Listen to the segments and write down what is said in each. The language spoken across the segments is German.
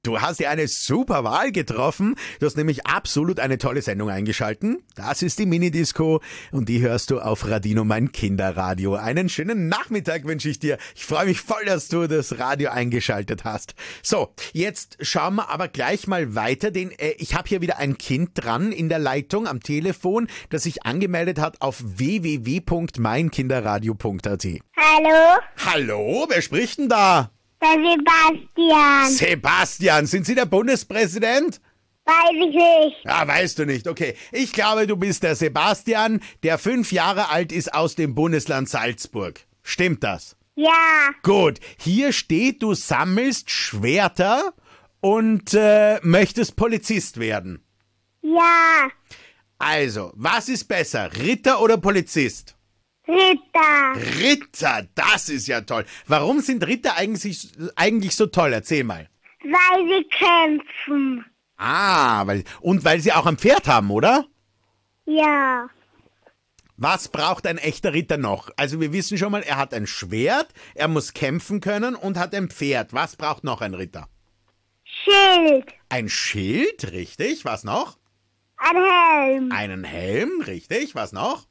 Du hast ja eine super Wahl getroffen. Du hast nämlich absolut eine tolle Sendung eingeschalten. Das ist die Minidisco und die hörst du auf Radino, mein Kinderradio. Einen schönen Nachmittag wünsche ich dir. Ich freue mich voll, dass du das Radio eingeschaltet hast. So, jetzt schauen wir aber gleich mal weiter, denn ich habe hier wieder ein Kind dran in der Leitung am Telefon, das sich angemeldet hat auf www.meinkinderradio.at. Hallo? Hallo, wer spricht denn da? Der Sebastian. Sebastian, sind Sie der Bundespräsident? Weiß ich nicht. Ja, weißt du nicht. Okay, ich glaube, du bist der Sebastian, der 5 Jahre alt ist aus dem Bundesland Salzburg. Stimmt das? Ja. Gut, hier steht, du sammelst Schwerter und möchtest Polizist werden. Ja. Also, was ist besser, Ritter oder Polizist? Ritter. Ritter, das ist ja toll. Warum sind Ritter eigentlich so toll? Erzähl mal. Weil sie kämpfen. Ah, weil sie auch ein Pferd haben, oder? Ja. Was braucht ein echter Ritter noch? Also wir wissen schon mal, er hat ein Schwert, er muss kämpfen können und hat ein Pferd. Was braucht noch ein Ritter? Schild. Ein Schild, richtig. Was noch? Ein Helm. Einen Helm, richtig. Was noch?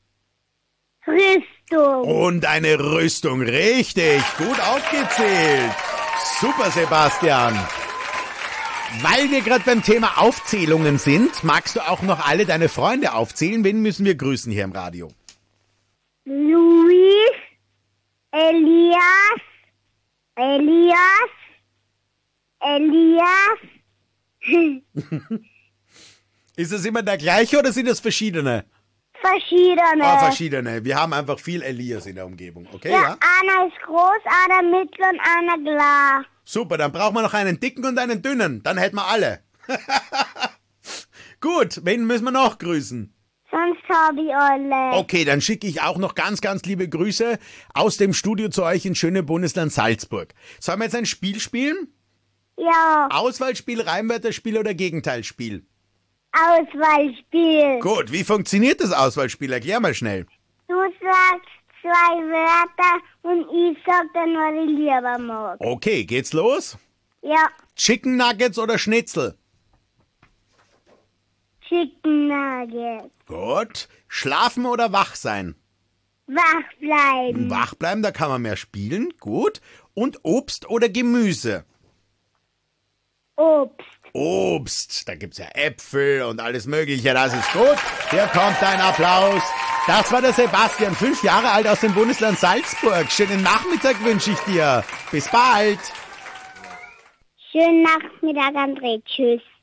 Rüstung. Und eine Rüstung, richtig. Gut aufgezählt. Super, Sebastian. Weil wir gerade beim Thema Aufzählungen sind, magst du auch noch alle deine Freunde aufzählen? Wen müssen wir grüßen hier im Radio? Luis. Elias. Ist das immer der gleiche oder sind das verschiedene? Verschiedene. Oh, verschiedene. Wir haben einfach viel Elias in der Umgebung, okay? Ja, einer ist groß, einer mittel und einer klar. Super, dann brauchen wir noch einen dicken und einen dünnen. Dann hätten wir alle. Gut, wen müssen wir noch grüßen? Sonst habe ich alle. Okay, dann schicke ich auch noch ganz, ganz liebe Grüße aus dem Studio zu euch ins schöne Bundesland Salzburg. Sollen wir jetzt ein Spiel spielen? Ja. Auswahlspiel, Reimwörterspiel oder Gegenteilspiel? Auswahlspiel. Gut, wie funktioniert das Auswahlspiel? Erklär mal schnell. Du sagst 2 Wörter und ich sag dann, was ich lieber mag. Okay, geht's los? Ja. Chicken Nuggets oder Schnitzel? Chicken Nuggets. Gut. Schlafen oder wach sein? Wach bleiben. Wach bleiben, da kann man mehr spielen. Gut. Und Obst oder Gemüse? Obst. Obst, da gibt's ja Äpfel und alles mögliche, das ist gut. Hier kommt dein Applaus. Das war der Sebastian, 5 Jahre alt aus dem Bundesland Salzburg. Schönen Nachmittag wünsche ich dir. Bis bald. Schönen Nachmittag, André. Tschüss.